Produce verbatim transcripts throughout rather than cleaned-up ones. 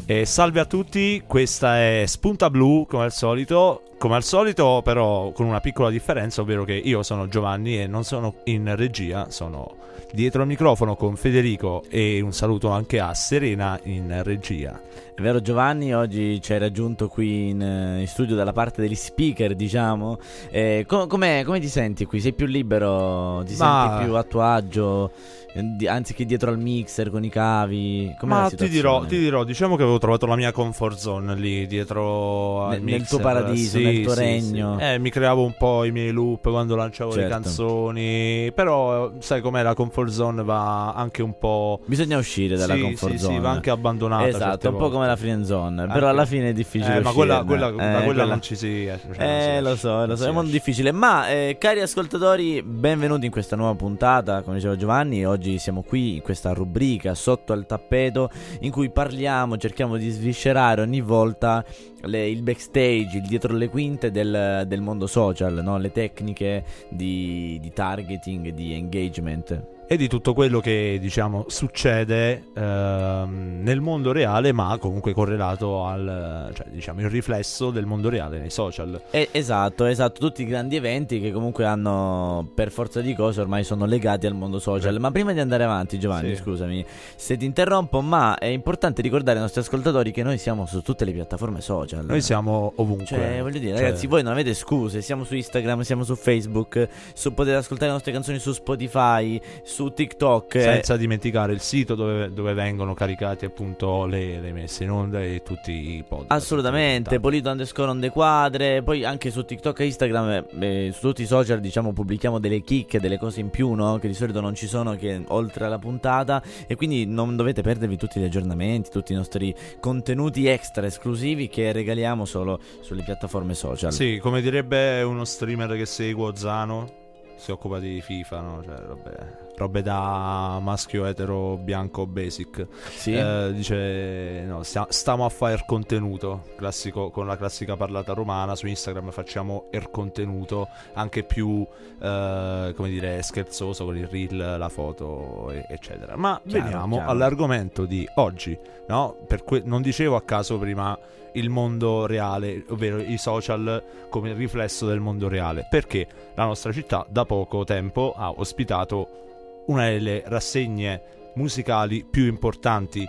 E salve a tutti, questa è Spunta Blu come al solito, come al solito però con una piccola differenza, ovvero che io sono Giovanni e non sono in regia, sono dietro il microfono con Federico e un saluto anche a Serena in regia. È vero Giovanni, oggi ci hai raggiunto qui in, in studio dalla parte degli speaker, diciamo. Eh, com- com'è, come ti senti qui? Sei più libero? Ti Ma... senti più a tuo agio? Anziché dietro al mixer con i cavi? Com'è Ma la ti dirò, ti dirò, diciamo che avevo trovato la mia comfort zone lì dietro al nel, mixer. Nel tuo paradiso, sì, nel tuo sì, regno. Sì. Eh, mi creavo un po' i miei loop quando lanciavo certo. le canzoni. Però sai com'è, la comfort zone va anche un po'. Bisogna uscire dalla sì, comfort sì, zone. Sì, va anche abbandonata. Esatto, un volte. po' come la friend zone. Anche... Però alla fine è difficile. Eh, ma quella, quella, eh, da quella, quella non ci si esce. Cioè eh, si lo esce, so, lo so, è molto esce. difficile. Ma eh, cari ascoltatori, benvenuti in questa nuova puntata. Come diceva Giovanni, oggi siamo qui in questa rubrica Sotto al tappeto, in cui parliamo, cerchiamo di sviscerare ogni volta le, il backstage, il dietro le quinte del, del mondo social, no? Le tecniche di, di targeting, di engagement e di tutto quello che diciamo succede ehm, nel mondo reale, ma comunque correlato al, cioè diciamo il riflesso del mondo reale nei social. Eh, esatto, esatto, tutti i grandi eventi che comunque hanno, per forza di cose, ormai sono legati al mondo social. Ma prima di andare avanti, Giovanni, sì. scusami se ti interrompo, ma è importante ricordare ai nostri ascoltatori che noi siamo su tutte le piattaforme social. Noi siamo ovunque. Cioè, voglio dire, cioè... ragazzi, voi non avete scuse. Siamo su Instagram, siamo su Facebook, su, potete ascoltare le nostre canzoni su Spotify, su TikTok, senza eh. dimenticare il sito dove, dove vengono caricati appunto le, le messe in onda e tutti i podcast. Assolutamente, Polito underscore onde quadre. Poi anche su TikTok e Instagram, eh, su tutti i social, diciamo, pubblichiamo delle chicche, delle cose in più, no? Che di solito non ci sono, che oltre alla puntata. E quindi non dovete perdervi tutti gli aggiornamenti, tutti i nostri contenuti extra esclusivi che regaliamo solo sulle piattaforme social. Sì, come direbbe uno streamer che seguo, Zano, si occupa di FIFA, no? Cioè, robe, robe da maschio etero bianco basic. Sì. Eh, dice no, sta, stiamo a fare contenuto classico, con la classica parlata romana. Su Instagram facciamo er contenuto anche più eh, come dire scherzoso, con il reel, la foto eccetera. Ma chiaro, veniamo chiaro. all'argomento di oggi, no? Per que- non dicevo a caso prima il mondo reale, ovvero i social come riflesso del mondo reale, perché la nostra città da poco tempo ha ospitato una delle rassegne musicali più importanti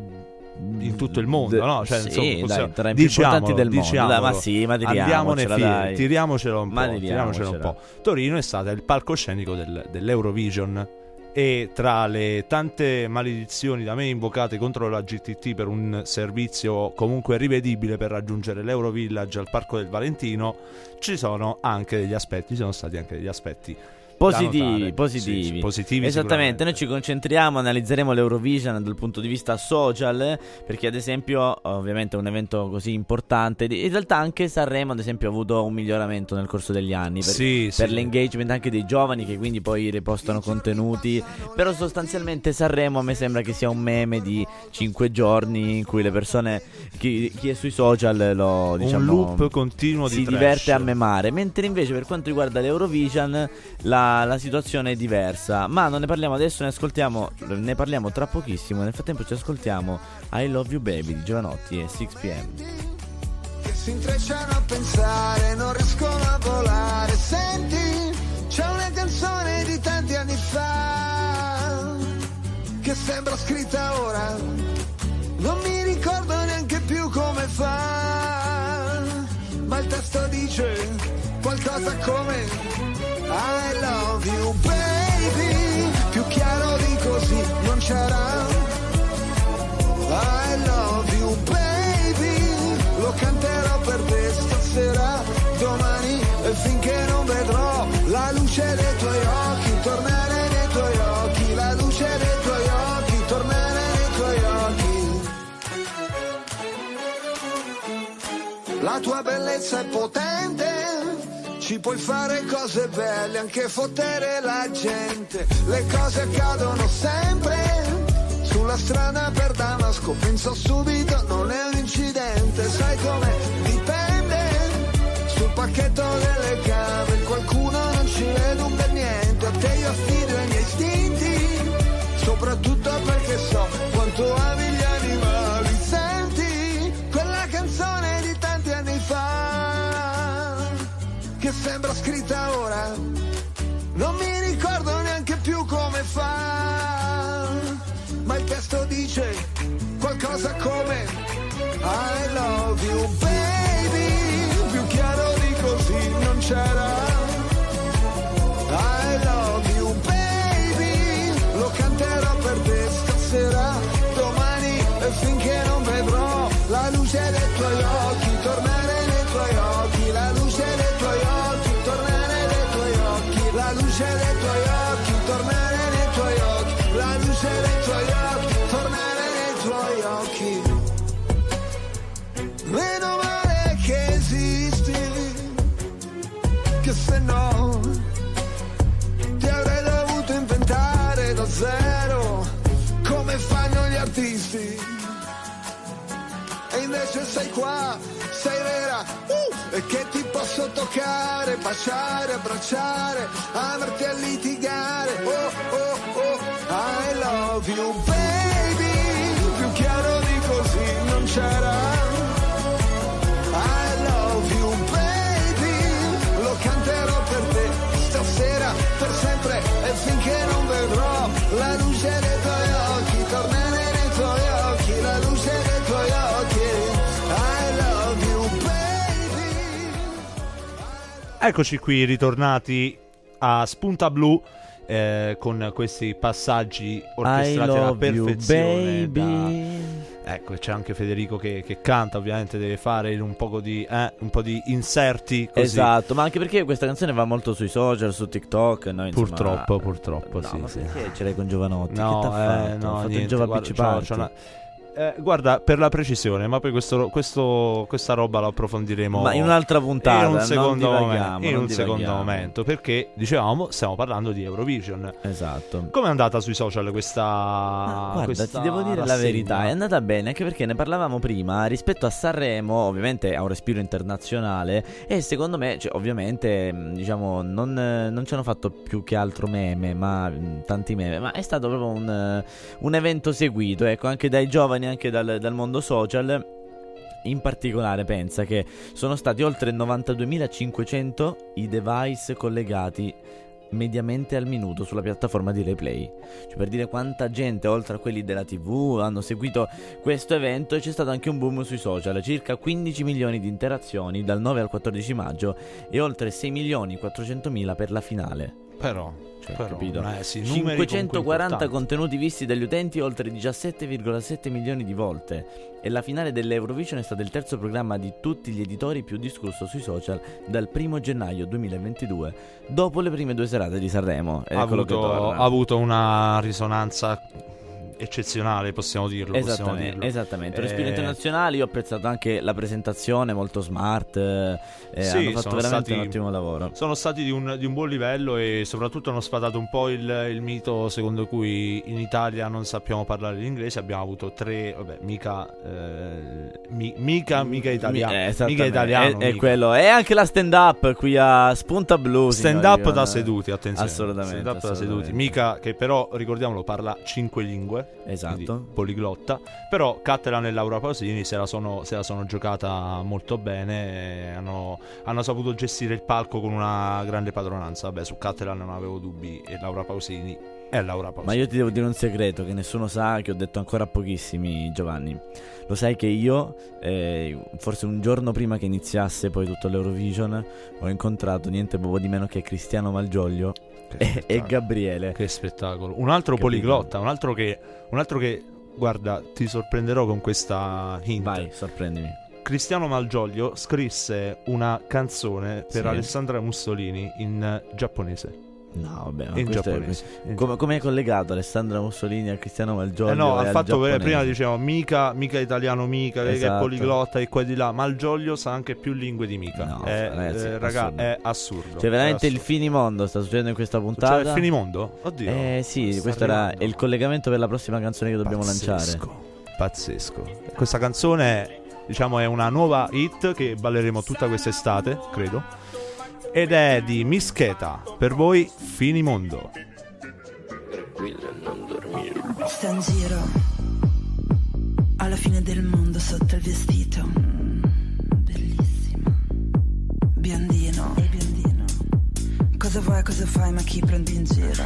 in tutto il mondo, no? Cioè, sì, insomma, possiamo, dai, tra i più importanti del mondo. Dai, ma sì, ma andiamone tiriamocela, fieri, dai. tiriamocela un po', ma tiriamocela un po'. Torino è stata il palcoscenico del, dell'Eurovision. E tra le tante maledizioni da me invocate contro la G T T per un servizio comunque rivedibile per raggiungere l'Eurovillage al Parco del Valentino, ci sono anche degli aspetti, ci sono stati anche degli aspetti positivi, positivi. Sì, positivi esattamente. Noi ci concentriamo, analizzeremo l'Eurovision dal punto di vista social, perché ad esempio ovviamente è un evento così importante. In realtà anche Sanremo ad esempio ha avuto un miglioramento nel corso degli anni per, sì, per sì. l'engagement anche dei giovani, che quindi poi ripostano contenuti. Però sostanzialmente Sanremo a me sembra che sia un meme di cinque giorni in cui le persone, chi, chi è sui social lo diciamo un loop continuo di si trash. diverte a memare, mentre invece per quanto riguarda l'Eurovision la la situazione è diversa. Ma non ne parliamo adesso, ne ascoltiamo, ne parliamo tra pochissimo. Nel frattempo ci ascoltiamo I Love You Baby di Giovanotti e sei p m. Che si intrecciano a pensare, non riescono a volare. Senti, c'è una canzone di tanti anni fa che sembra scritta ora, non mi ricordo neanche più come fa, ma il testo dice qualcosa come I love you baby, più chiaro di così non c'era. I love you baby, lo canterò per te stasera, domani e finché non vedrò la luce dei tuoi occhi, tornare nei tuoi occhi, la luce dei tuoi occhi, tornare nei tuoi occhi. La tua bellezza è potente, ci puoi fare cose belle, anche fottere la gente. Le cose accadono sempre sulla strada per Damasco, penso subito non è un incidente. Sai com'è? Dipende sul pacchetto delle cave, qualcuno non ci vede un bel niente. A te io affido i miei istinti, soprattutto perché so quanto ami gli animali. Senti, sembra scritta ora, non mi ricordo neanche più come fa, ma il testo dice qualcosa come I love you baby, più chiaro di così non c'era. I love you baby, lo canterò per te stasera, domani e finché non vedrò la luce dei tuoi occhi, tornare nei tuoi occhi, la luce dei tuoi occhi, tornare nei tuoi occhi, la luce dei tuoi occhi, tornare nei tuoi occhi, la luce dei tuoi occhi, tornare nei tuoi occhi. Meno male che esisti, che se no ti avrei dovuto inventare da zero, come fanno gli artisti. E invece sei qua, sei vera, uh, e che ti posso toccare, baciare, abbracciare, amarti a litigare. Oh, oh, oh, I love you baby, più chiaro di così non c'era. I love you baby, lo canterò per te stasera, per sempre e finché non vedrò la luce dei tuoi occhi, tornare nei tuoi occhi, la luce dei tuoi occhi. I love you baby. Eccoci qui ritornati a Spunta Blu, eh, con questi passaggi orchestrati alla perfezione da... Ecco, c'è anche Federico che, che canta, ovviamente deve fare un po' di, eh, un po' di inserti così. Esatto, ma anche perché questa canzone va molto sui social, su TikTok, no, insomma, Purtroppo, purtroppo, no, sì, ma sì. perché ce l'hai con Giovanotti? No, che t'ha eh, fatto? no, Ha fatto niente, il Giova guarda, P C c'ho- Party. c'ho una- Eh, guarda, per la precisione, ma poi questo, questo, questa roba la approfondiremo Ma in un'altra puntata, in un non secondo, divaghiamo, momento, in non un secondo divaghiamo. momento, perché dicevamo stiamo parlando di Eurovision. Esatto. Com'è andata sui social questa, Ah, guarda, questa ti devo dire la rassegna? verità, è andata bene, anche perché ne parlavamo prima. Rispetto a Sanremo, ovviamente ha un respiro internazionale, e secondo me, cioè, ovviamente, mh, diciamo, non, eh, non ci hanno fatto più che altro meme, ma mh, tanti meme, ma è stato proprio un, eh, un evento seguito, ecco, anche dai giovani, anche dal, dal mondo social. In particolare pensa che sono stati oltre novantaduemilacinquecento i device collegati mediamente al minuto sulla piattaforma di Replay, cioè per dire quanta gente oltre a quelli della tivù hanno seguito questo evento. E c'è stato anche un boom sui social, circa quindici milioni di interazioni dal nove al quattordici maggio e oltre sei milioni quattrocentomila per la finale. Però, Cioè, però capito? eh, sì, numeri cinquecentoquaranta comunque importanti. contenuti visti dagli utenti oltre diciassette virgola sette milioni di volte. E la finale dell'Eurovision è stato il terzo programma di tutti gli editori più discusso sui social dal primo gennaio duemilaventidue, dopo le prime due serate di Sanremo. ha avuto, ha avuto una risonanza eccezionale, possiamo dirlo. Possiamo Esattamente, dirlo. esattamente. Eh, Respiro internazionale. Io ho apprezzato anche la presentazione, molto smart. eh, eh, Sì, hanno fatto sono veramente stati- un ottimo lavoro. Sono stati di un, di un buon livello, e soprattutto hanno sfatato un po' il, il mito secondo cui in Italia non sappiamo parlare l'inglese. Abbiamo avuto tre, vabbè, mica eh, mi- mica mica italiano, Eh, mica esattamente. italiano, È, è mica. quello. E anche la stand up qui a Spunta Blu. Stand signori, up da con- seduti, attenzione. Assolutamente, Stand up da assolutamente. seduti. Mica, che però ricordiamolo parla cinque lingue. Esatto. Quindi poliglotta. Però Catalan e Laura Pausini se la sono, se la sono giocata molto bene, e hanno, hanno saputo gestire il palco con una grande padronanza. Vabbè, su Catalan non avevo dubbi, e Laura Pausini è Laura Pausini. Ma io ti devo dire un segreto che nessuno sa, che ho detto ancora a pochissimi, Giovanni. Lo sai che io, eh, forse un giorno prima che iniziasse poi tutto l'Eurovision, ho incontrato niente poco di meno che Cristiano Malgioglio Che e, e spettacolo. Gabriele. Che spettacolo. Un altro Capito? poliglotta, un altro che, un altro che, guarda, ti sorprenderò con questa hint. Vai, sorprendimi. Cristiano Malgioglio scrisse una canzone per Sì. Alessandra Mussolini in giapponese. No, vabbè, ma In questo è- giapponese. In come, come è collegato Alessandra Mussolini a Cristiano Malgioglio? Eh no, e al al fatto che giapponese? prima dicevamo mica, mica italiano, mica che è Esatto. poliglotta e qua e di là. Malgioglio sa anche più lingue di mica. No, è, ragazzi, eh, raga, assurdo. è assurdo. Cioè veramente È il assurdo. finimondo sta succedendo in questa puntata. Cioè, il finimondo? Oddio. Eh sì, Sta questo era arrivando. il collegamento per la prossima canzone che dobbiamo lanciare. Pazzesco, pazzesco. Questa canzone, diciamo, è una nuova hit che balleremo tutta quest'estate, credo. Ed è di Mischeta. Per voi, finimondo. Sta in giro alla fine del mondo sotto il vestito, mm, bellissimo, biondino e biondino Cosa vuoi, cosa fai, ma chi prendi in giro?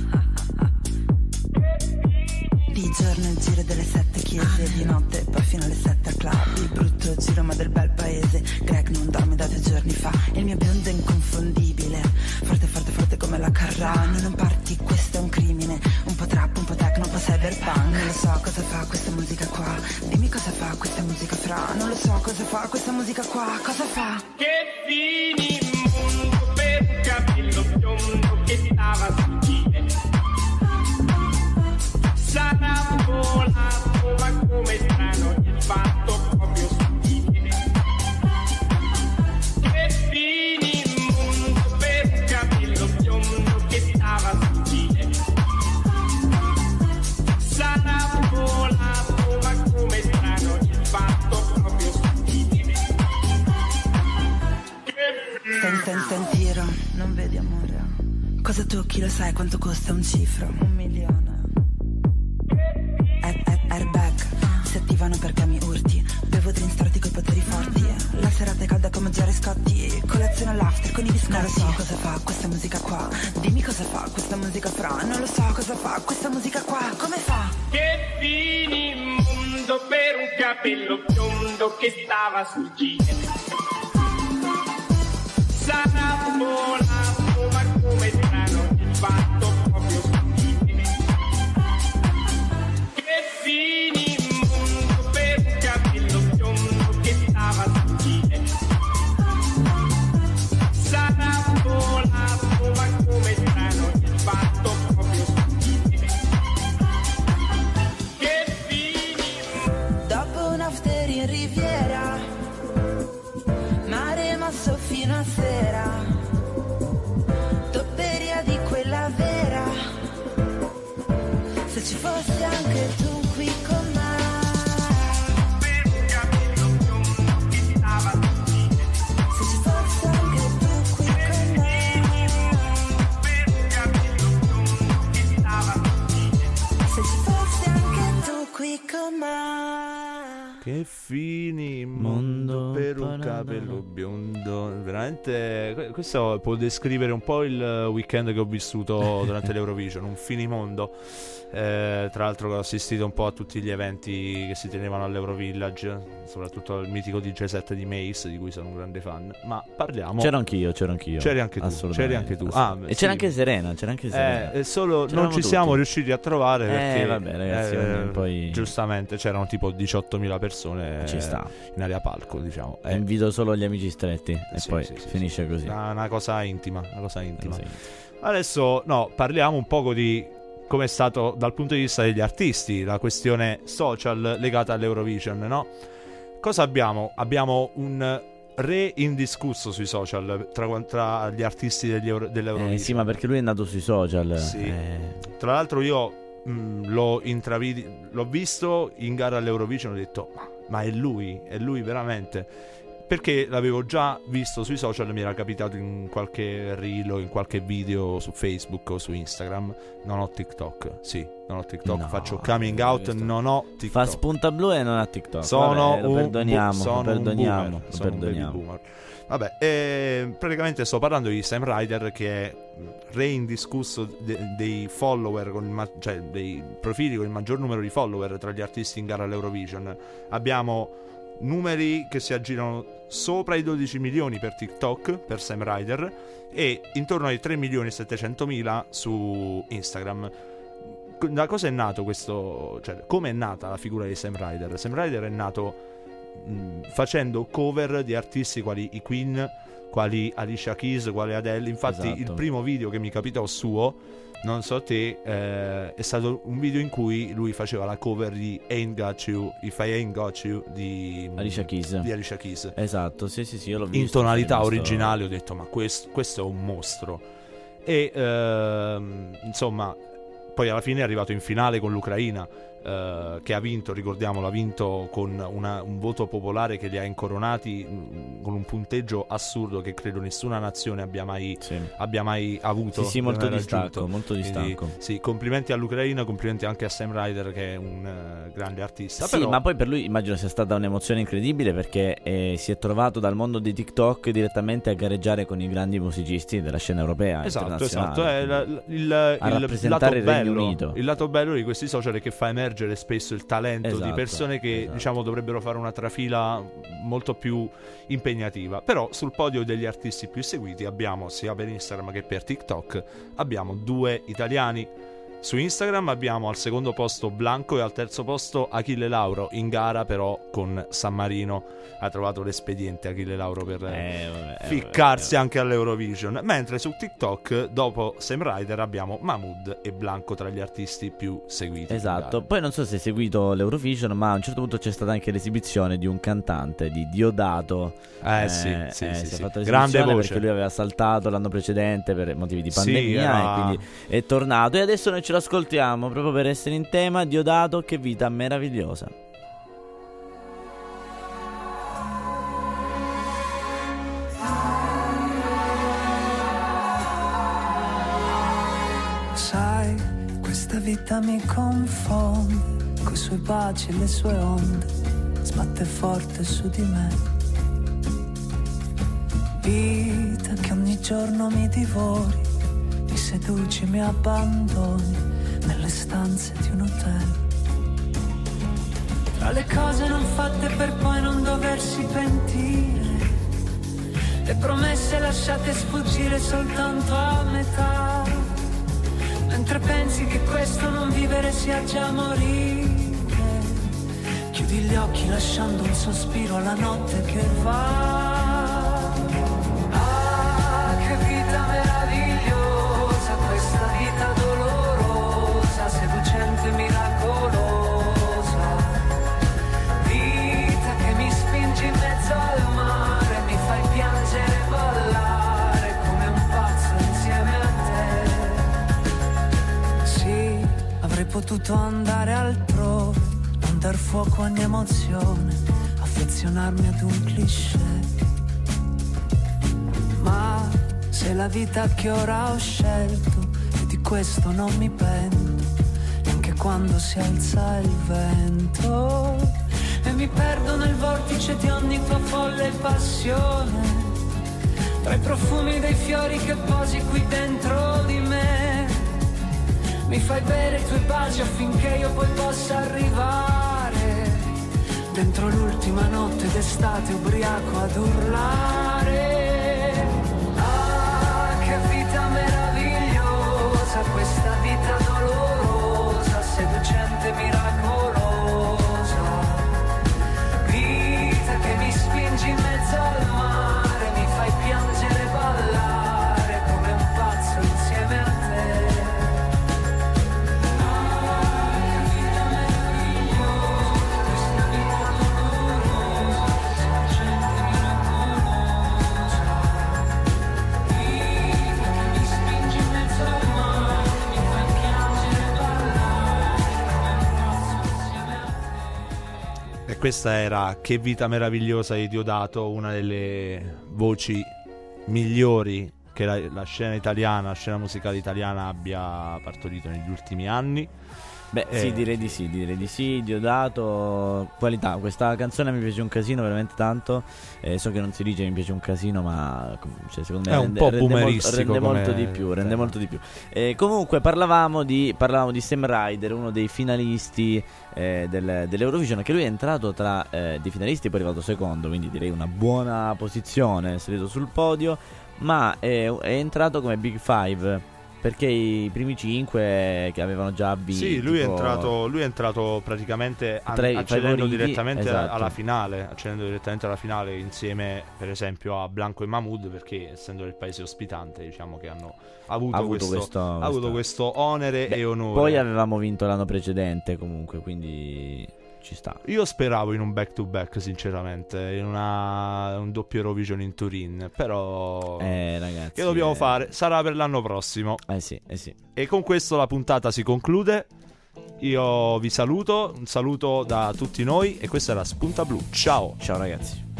Di giorno il giro delle sette chiese, di notte poi fino alle sette al club. Il brutto giro ma del bel paese. Greg non dorme da due giorni fa. Il mio biondo è inconfondibile, forte forte forte come la Carrano. Non parti, questo è un crimine. Un po' trap, un po' techno, un po' cyberpunk. Non lo so cosa fa questa musica qua. Dimmi cosa fa questa musica fra. Non lo so cosa fa questa musica qua. Cosa fa? Che fini mondo per un capello biondo che stava sul giro. Sarà volato, ma come strano il fatto proprio sottile. Che fini mondo per un capello biondo che stava sul giro. Sarà volato, ma come strano il fatto proprio sottile. Stai, stai, stai in tiro, non vedi amore. Cosa tocchi lo sai quanto costa un cifro? Un milione. Airbag, si attivano perché mi urti. Bevo drink storti coi poteri forti. La serata è calda come Jerry Scotti. Colazione all'after con i biscotti. Non lo so cosa fa questa musica qua. Dimmi cosa fa questa musica fra. Non lo so cosa fa questa musica qua. Come fa? Che fini mondo per un capello biondo che stava sul giro. Sarà volato, ma come strano il fatto proprio sottile. Che fini mondo per un capello biondo che stava sul giro. Sarà volato, ma come strano il fatto proprio sottile. Che fini. Dopo un after in riviera, mare mosso fino a sera. Topperia di quella vera. Se ci fossi anche tu qui con me. Per un capello biondo che stava sul giro. Se ci fossi anche tu qui con me. Per un capello biondo che stava sul giro. Se ci fossi anche tu qui con me. Che fini Mondo mondo per un banana. capello biondo. Veramente que- questo può descrivere un po' il weekend che ho vissuto durante l'Eurovision. Un finimondo. Eh, tra l'altro ho assistito un po' a tutti gli eventi che si tenevano all'Eurovillage, soprattutto al mitico D J set di Mace, di cui sono un grande fan. Ma parliamo. C'ero anch'io, c'ero anch'io. C'eri anche tu, Assolutamente, c'eri anche tu. assolutamente. Ah, e c'era sì. anche Serena, c'era anche Serena. Eh, solo C'eravamo non ci siamo tutti. riusciti a trovare perché Eh, vabbè, ragazzi, eh, poi- giustamente c'erano tipo diciottomila persone Ci sta. in area palco, diciamo. Eh, Invito solo gli amici stretti e sì, poi sì, sì, finisce sì. così. Una, una cosa intima, una cosa intima. Sì. Adesso no, parliamo un poco di come è stato dal punto di vista degli artisti, la questione social legata all'Eurovision, no? Cosa abbiamo? Abbiamo un re indiscusso sui social tra, tra gli artisti degli Euro, dell'Eurovision. Eh, sì, ma perché lui è nato sui social. Sì. Eh, Tra l'altro io mh, l'ho intravidi, l'ho visto in gara all'Eurovision e ho detto ma, ma è lui, è lui veramente, perché l'avevo già visto sui social, mi era capitato in qualche reel o in qualche video su Facebook o su Instagram. Non ho TikTok, sì, non ho TikTok, No, faccio coming out, questo- non ho TikTok. Fa spunta blu e non ha TikTok. Sono Vabbè, lo un perdoniamo, bu- sono lo perdoniamo, un boomer, lo sono un baby perdoniamo. boomer. Vabbè, eh, praticamente sto parlando di Sam Ryder, che è re indiscusso de- dei follower, con il ma- cioè dei profili con il maggior numero di follower tra gli artisti in gara all'Eurovision. Abbiamo numeri che si aggirano sopra i dodici milioni per TikTok, per Sam Ryder, e intorno ai tre milioni e settecentomila su Instagram. Da cosa è nato questo, cioè come è nata la figura di Sam Ryder? Sam Ryder è nato mh, facendo cover di artisti quali i Queen, quali Alicia Keys, quali Adele. Infatti Esatto. il primo video che mi capitò suo, non so te, eh, è stato un video in cui lui faceva la cover di Ain't Got You, If I Ain't Got You di Alicia Keys. di Alicia Keys. Esatto, sì, sì, sì, io l'ho visto. In tonalità sono rimasto- originale ho detto ma questo, questo è un mostro. E ehm, insomma poi alla fine è arrivato in finale con l'Ucraina. Uh, che ha vinto, ricordiamolo, ha vinto con una, un voto popolare che li ha incoronati mh, con un punteggio assurdo che credo nessuna nazione abbia mai, sì. abbia mai avuto. Sì, sì, molto distacco, molto Quindi, distacco. sì, complimenti all'Ucraina, complimenti anche a Sam Ryder che è un uh, grande artista. Sì, però... ma poi per lui immagino sia stata un'emozione incredibile perché eh, si è trovato dal mondo di TikTok direttamente a gareggiare con i grandi musicisti della scena europea. Esatto, esatto. È la, il, il, il, lato il, bello, il lato bello di questi social è che fa emergere spesso il talento esatto, di persone che esatto. diciamo dovrebbero fare una trafila molto più impegnativa. Però sul podio degli artisti più seguiti abbiamo, sia per Instagram che per TikTok, abbiamo due italiani. Su Instagram abbiamo al secondo posto Blanco e al terzo posto Achille Lauro, in gara però con San Marino. Ha trovato l'espediente Achille Lauro per eh, vabbè, ficcarsi vabbè, vabbè. anche all'Eurovision. Mentre su TikTok dopo Sam Ryder abbiamo Mahmood e Blanco tra gli artisti più seguiti. Esatto. Poi non so se hai seguito l'Eurovision, ma a un certo punto c'è stata anche l'esibizione di un cantante, di Diodato. Eh, eh sì, sì, eh, sì, si è sì. fatto Grande voce, perché lui aveva saltato l'anno precedente per motivi di pandemia, sì, era... e quindi è tornato. E adesso noi ce l'ascoltiamo proprio per essere in tema. Diodato, che vita meravigliosa. Sai, questa vita mi confonde, coi suoi baci e le sue onde, sbatte forte su di me. Vita che ogni giorno mi divori, mi seduci, mi abbandoni nelle stanze di un hotel. Tra le cose non fatte per poi non doversi pentire, le promesse lasciate sfuggire soltanto a metà, mentre pensi che questo non vivere sia già morire. Chiudi gli occhi lasciando un sospiro alla notte che va. Ah, che vita meravigliosa, questa vita dolorosa, seducente, miracolosa. Vita che mi spingi in mezzo al mare, mi fai piangere e ballare come un pazzo insieme a te. Sì, avrei potuto andare altrove, non dar fuoco a ogni emozione, affezionarmi ad un cliché. Ma se la vita che ora ho scelto, e di questo non mi pento, neanche quando si alza il vento, e mi perdo nel vortice di ogni tua folle passione, tra i profumi dei fiori che posi qui dentro di me. Mi fai bere i tuoi baci affinché io poi possa arrivare dentro l'ultima notte d'estate ubriaco ad urlare. Ah, che vita meravigliosa, questa vita dolorosa, seducente, miracolosa. Vita che mi spingi in mezzo al mare, mi fai piangere e ballare come un pazzo insieme a te. E questa era Che vita meravigliosa di Diodato, una delle voci migliori che la, la scena italiana, la scena musicale italiana abbia partorito negli ultimi anni. Beh, Eh. sì, direi di sì, direi di sì. Diodato, qualità. Questa canzone mi piace un casino, veramente tanto. Eh, so che non si dice mi piace un casino, ma cioè, secondo me È un rende, po' rende, molto, boomeristico rende come molto di più. Rende tema. molto di più. Eh, comunque, parlavamo di, parlavamo di Sam Ryder, uno dei finalisti eh, del, dell'Eurovision. Che lui è entrato tra eh, dei finalisti, poi è arrivato secondo, quindi direi una buona posizione, è salito sul podio. Ma è, è entrato come Big Five, perché i primi cinque che avevano già vinto. Sì, lui è tipo, entrato, lui è entrato praticamente an- tra i accedendo favoriti, direttamente esatto. alla finale, accedendo direttamente alla finale insieme, per esempio, a Blanco e Mahmood, perché essendo del paese ospitante, diciamo che hanno avuto, ha avuto questo, questo, ha avuto questo- questo onere Beh, e onore. Poi avevamo vinto l'anno precedente comunque, quindi ci sta. Io speravo in un back to back, sinceramente, in una, un doppio Eurovision in Turin, però Eh ragazzi, che dobbiamo eh, fare? Sarà per l'anno prossimo. Eh sì, eh sì. E con questo la puntata si conclude. io vi saluto, un saluto da tutti noi e questa è la Spunta Blu. Ciao. Ciao ragazzi.